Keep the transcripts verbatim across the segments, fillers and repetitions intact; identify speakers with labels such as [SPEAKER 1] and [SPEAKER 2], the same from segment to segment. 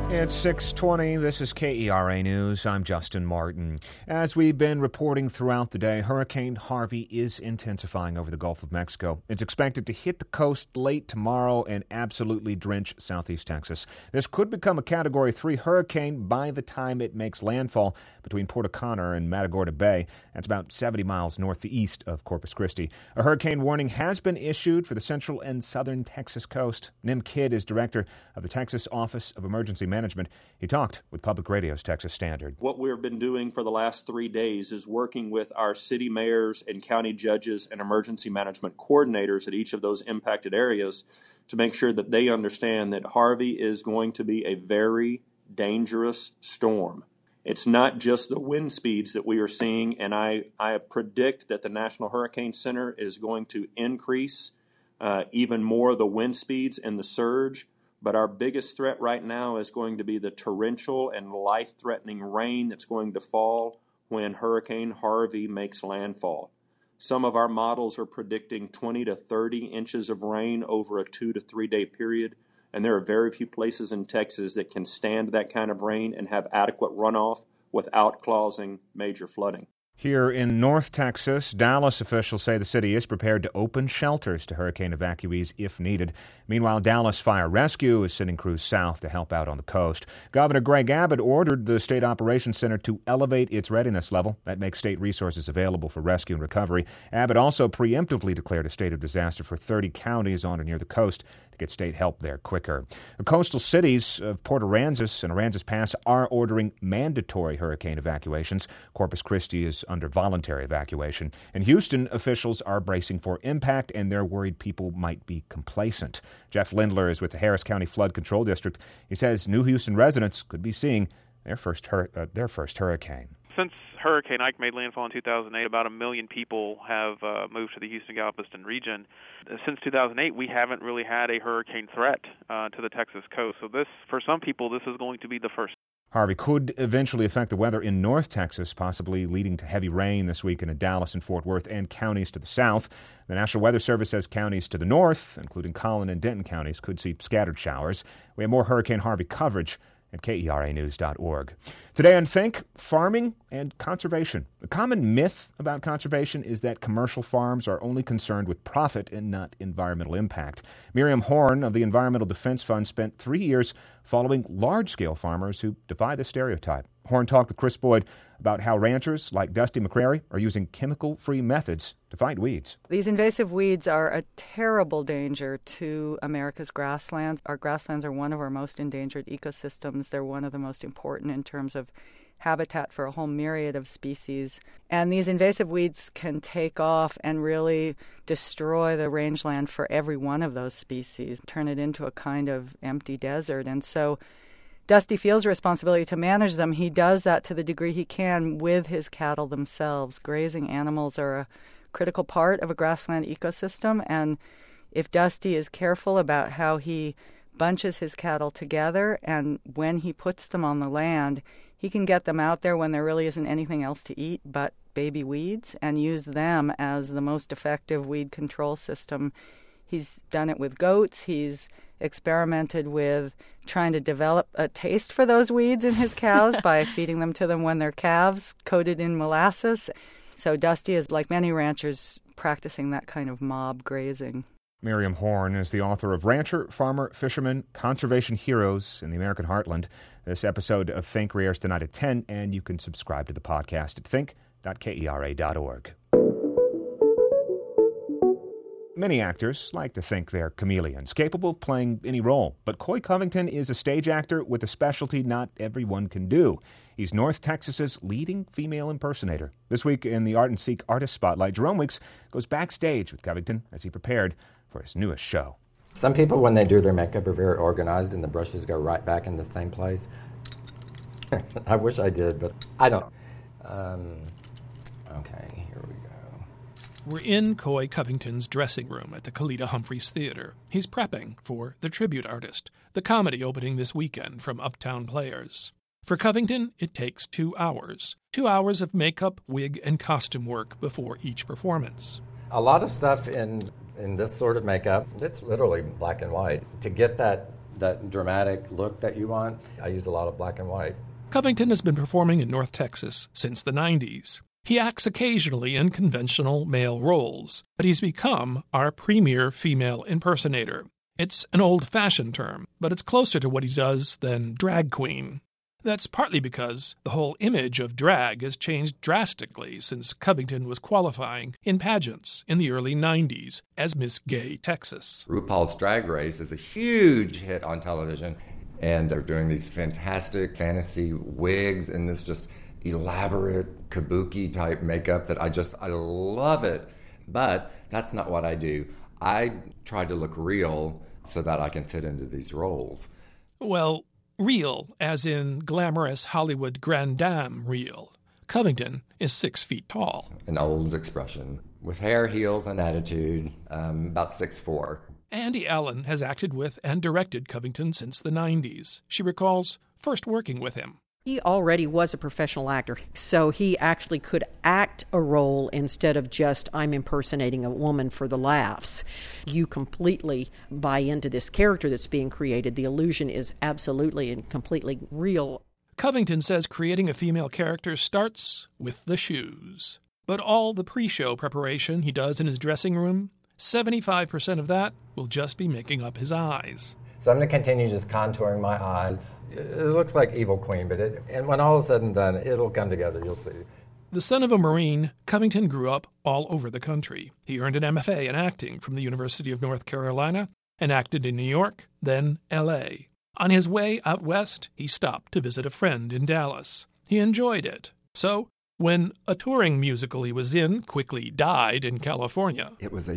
[SPEAKER 1] It's six twenty. This is K E R A News. I'm Justin Martin. As we've been reporting throughout the day, Hurricane Harvey is intensifying over the Gulf of Mexico. It's expected to hit the coast late tomorrow and absolutely drench southeast Texas. This could become a Category three hurricane by the time it makes landfall between Port O'Connor and Matagorda Bay. That's about seventy miles northeast of Corpus Christi. A hurricane warning has been issued for the central and southern Texas coast. Nim Kidd is director of the Texas Office of Emergency Management. He talked with Public Radio's Texas Standard.
[SPEAKER 2] What we've been doing for the last three days is working with our city mayors and county judges and emergency management coordinators at each of those impacted areas to make sure that they understand that Harvey is going to be a very dangerous storm. It's not just the wind speeds that we are seeing, and I, I predict that the National Hurricane Center is going to increase uh, even more the wind speeds and the surge. But our biggest threat right now is going to be the torrential and life-threatening rain that's going to fall when Hurricane Harvey makes landfall. Some of our models are predicting twenty to thirty inches of rain over a two to three day period, and there are very few places in Texas that can stand that kind of rain and have adequate runoff without causing major flooding.
[SPEAKER 1] Here in North Texas, Dallas officials say the city is prepared to open shelters to hurricane evacuees if needed. Meanwhile, Dallas Fire Rescue is sending crews south to help out on the coast. Governor Greg Abbott ordered the State Operations Center to elevate its readiness level. That makes state resources available for rescue and recovery. Abbott also preemptively declared a state of disaster for thirty counties on or near the coast to get state help there quicker. The coastal cities of Port Aransas and Aransas Pass are ordering mandatory hurricane evacuations. Corpus Christi is under voluntary evacuation. In Houston, officials are bracing for impact, and they're worried people might be complacent. Jeff Lindler is with the Harris County Flood Control District. He says new Houston residents could be seeing their first hur- uh, their first hurricane.
[SPEAKER 3] Since Hurricane Ike made landfall in two thousand eight, about a million people have uh, moved to the Houston-Galveston region. Since two thousand eight, we haven't really had a hurricane threat uh, to the Texas coast. So this, for some people, this is going to be the first.
[SPEAKER 1] Harvey could eventually affect the weather in North Texas, possibly leading to heavy rain this weekend in Dallas and Fort Worth and counties to the south. The National Weather Service says counties to the north, including Collin and Denton counties, could see scattered showers. We have more Hurricane Harvey coverage at K E R A news dot org. Today on Think, farming and conservation. The common myth about conservation is that commercial farms are only concerned with profit and not environmental impact. Miriam Horn of the Environmental Defense Fund spent three years following large-scale farmers who defy the stereotype. Horn talked with Chris Boyd about how ranchers like Dusty McCrary are using chemical-free methods to fight weeds.
[SPEAKER 4] These invasive weeds are a terrible danger to America's grasslands. Our grasslands are one of our most endangered ecosystems. They're one of the most important in terms of habitat for a whole myriad of species. And these invasive weeds can take off and really destroy the rangeland for every one of those species, turn it into a kind of empty desert. And so Dusty feels a responsibility to manage them. He does that to the degree he can with his cattle themselves. Grazing animals are a critical part of a grassland ecosystem, and if Dusty is careful about how he bunches his cattle together and when he puts them on the land, he can get them out there when there really isn't anything else to eat but baby weeds and use them as the most effective weed control system. He's done it with goats. He's experimented with trying to develop a taste for those weeds in his cows by feeding them to them when they're calves, coated in molasses. So Dusty is, like many ranchers, practicing that kind of mob grazing.
[SPEAKER 1] Miriam Horn is the author of Rancher, Farmer, Fisherman, Conservation Heroes in the American Heartland. This episode of Think airs tonight at ten, and you can subscribe to the podcast at think dot K E R A dot org. Many actors like to think they're chameleons, capable of playing any role. But Coy Covington is a stage actor with a specialty not everyone can do. He's North Texas's leading female impersonator. This week in the Art and Seek Artist Spotlight, Jerome Weeks goes backstage with Covington as he prepared for his newest show.
[SPEAKER 5] Some people, when they do their makeup, are very organized and the brushes go right back in the same place. I wish I did, but I don't. Um, okay, here we go.
[SPEAKER 6] We're in Coy Covington's dressing room at the Kalita Humphreys Theater. He's prepping for The Tribute Artist, the comedy opening this weekend from Uptown Players. For Covington, it takes two hours. Two hours of makeup, wig, and costume work before each performance.
[SPEAKER 5] A lot of stuff in, in this sort of makeup, it's literally black and white. To get that that dramatic look that you want. I use a lot of black and white.
[SPEAKER 6] Covington has been performing in North Texas since the nineties. He acts occasionally in conventional male roles, but he's become our premier female impersonator. It's an old-fashioned term, but it's closer to what he does than drag queen. That's partly because the whole image of drag has changed drastically since Covington was qualifying in pageants in the early nineties as Miss Gay Texas.
[SPEAKER 5] RuPaul's Drag Race is a huge hit on television, and they're doing these fantastic fantasy wigs and this just elaborate kabuki-type makeup that I just, I love it. But that's not what I do. I try to look real so that I can fit into these roles.
[SPEAKER 6] Well, real, as in glamorous Hollywood grande dame real. Covington is six feet tall.
[SPEAKER 5] An old expression. With hair, heels, and attitude, um, about six foot four.
[SPEAKER 6] Andy Allen has acted with and directed Covington since the nineties. She recalls first working with him.
[SPEAKER 7] He already was a professional actor, so he actually could act a role instead of just, I'm impersonating a woman for the laughs. You completely buy into this character that's being created. The illusion is absolutely and completely real.
[SPEAKER 6] Covington says creating a female character starts with the shoes. But all the pre-show preparation he does in his dressing room, seventy-five percent of that will just be making up his eyes.
[SPEAKER 5] So I'm going to continue just contouring my eyes. It looks like Evil Queen, but it, and when all is said and done, it'll come together, you'll see.
[SPEAKER 6] The son of a Marine, Covington grew up all over the country. He earned an M F A in acting from the University of North Carolina and acted in New York, then L A. On his way out west, he stopped to visit a friend in Dallas. He enjoyed it. So, when a touring musical he was in quickly died in California,
[SPEAKER 5] it was a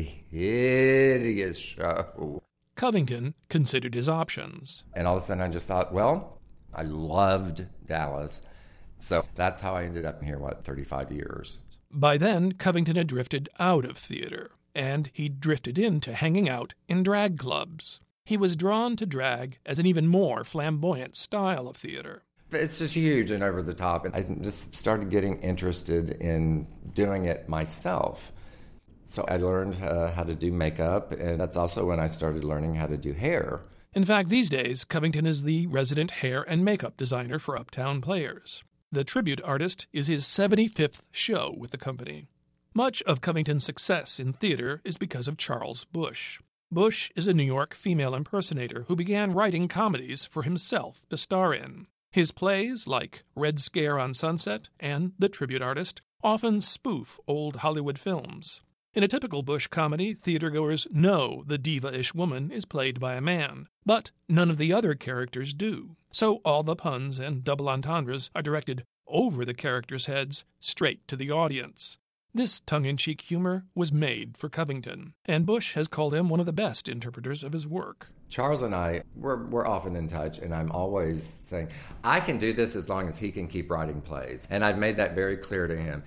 [SPEAKER 5] hideous show.
[SPEAKER 6] Covington considered his options.
[SPEAKER 5] And all of a sudden I just thought, well, I loved Dallas. So that's how I ended up here, what, thirty-five years.
[SPEAKER 6] By then, Covington had drifted out of theater, and he'd drifted into hanging out in drag clubs. He was drawn to drag as an even more flamboyant style of theater.
[SPEAKER 5] It's just huge and over the top, and I just started getting interested in doing it myself. So I learned uh, how to do makeup, and that's also when I started learning how to do hair.
[SPEAKER 6] In fact, these days, Covington is the resident hair and makeup designer for Uptown Players. The tribute artist is his seventy-fifth show with the company. Much of Covington's success in theater is because of Charles Busch. Busch is a New York female impersonator who began writing comedies for himself to star in. His plays, like Red Scare on Sunset and The Tribute Artist, often spoof old Hollywood films. In a typical Busch comedy, theatergoers know the diva-ish woman is played by a man, but none of the other characters do. So all the puns and double entendres are directed over the characters' heads, straight to the audience. This tongue-in-cheek humor was made for Covington, and Busch has called him one of the best interpreters of his work.
[SPEAKER 5] Charles and I, we're, we're often in touch, and I'm always saying, I can do this as long as he can keep writing plays. And I've made that very clear to him.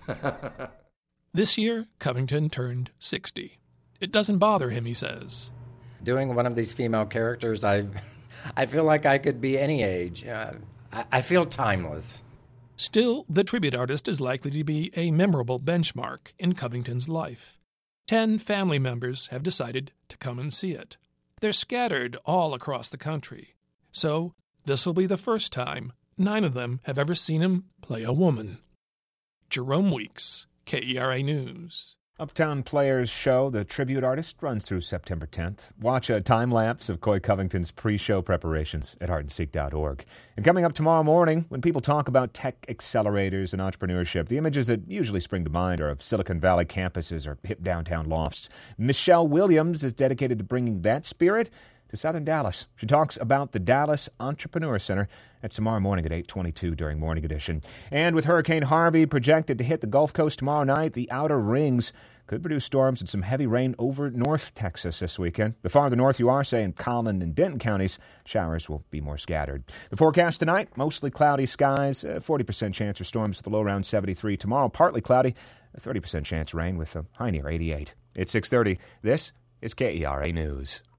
[SPEAKER 6] This year, Covington turned sixty. It doesn't bother him, he says.
[SPEAKER 5] Doing one of these female characters, I I feel like I could be any age. Uh, I, I feel timeless.
[SPEAKER 6] Still, The Tribute Artist is likely to be a memorable benchmark in Covington's life. Ten family members have decided to come and see it. They're scattered all across the country. So, this will be the first time nine of them have ever seen him play a woman. Jerome Weeks, K E R A News.
[SPEAKER 1] Uptown Players show, The Tribute Artist, runs through September tenth. Watch a time-lapse of Coy Covington's pre-show preparations at hard and seek dot org. And coming up tomorrow morning, when people talk about tech accelerators and entrepreneurship, the images that usually spring to mind are of Silicon Valley campuses or hip downtown lofts. Michelle Williams is dedicated to bringing that spirit to Southern Dallas. She talks about the Dallas Entrepreneur Center. That's tomorrow morning at eight twenty-two during Morning Edition. And with Hurricane Harvey projected to hit the Gulf Coast tomorrow night, the outer rings could produce storms and some heavy rain over North Texas this weekend. The farther north you are, say in Collin and Denton counties, showers will be more scattered. The forecast tonight, mostly cloudy skies, a forty percent chance of storms with a low around seventy-three. Tomorrow, partly cloudy, a thirty percent chance of rain with a high near eighty-eight. It's six thirty. This is K E R A News.